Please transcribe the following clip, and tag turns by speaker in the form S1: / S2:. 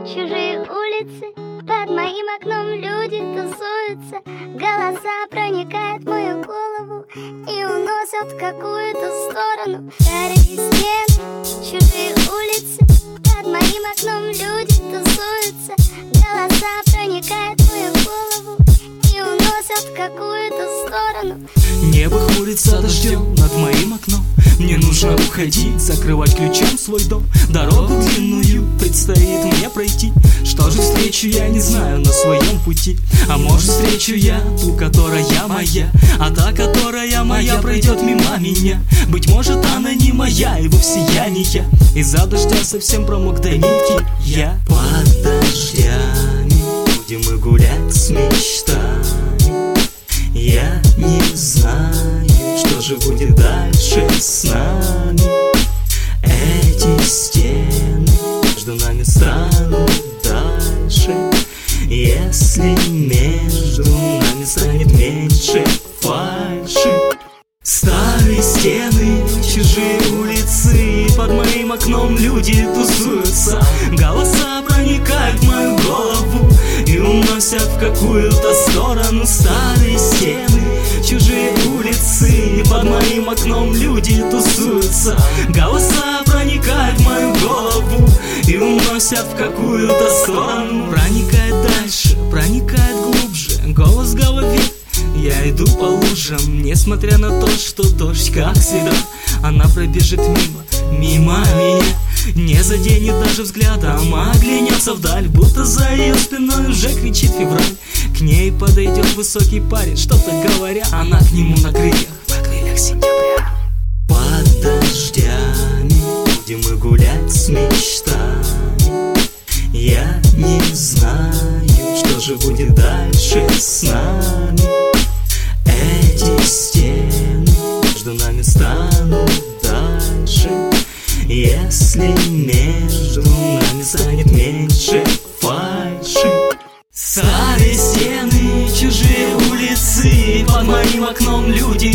S1: чужие улицы, под моим окном люди тусуются. Голоса проникают в мою голову и уносят в какую-то сторону. Старые стены, чужие улицы, под моим окном люди тусуются. Голоса проникают в мою голову и уносят в какую-то сторону.
S2: Небо хмурится дождем над моим окном. Мне нужно уходить, закрывать ключом свой дом. Дорогу длинную предстоит мне пройти. Что же встречу я, не знаю, на своем пути. А может встречу я ту, которая моя, а та, которая моя, пройдет мимо меня. Быть может она не моя, и вовсе я не я. Из-за дождя совсем промок до нитки я.
S3: Под дождями будем мы гулять с мечтами. Я не знаю, что же будет дальше с нами. Эти стены между нами станут дальше, если между нами станет меньше фальши. Старые стены, чужие улицы, под моим окном люди тусуются. Голоса проникают в мою голову и уносят в какую-то сторону. Старые стены, чужие улицы, под моим окном люди тусуются. Голоса проникают в мою голову и уносят в какую-то сторону.
S2: Проникает дальше, проникает глубже, голос в голове. Я иду по лужам, несмотря на то, что дождь, как всегда. Она пробежит мимо меня, не заденет даже взглядом, а оглянется вдаль, будто за ее спиной уже кричит февраль. К ней подойдет высокий парень, что-то говоря, она к нему на крыльях сентября.
S3: Под дождями будем мы гулять с мечтами. Я не знаю, что же будет дальше с нами. Эти стены между нами станут дальше, если между нами станет меньше фальши.
S2: Старые стены, чужие улицы, под моим окном люди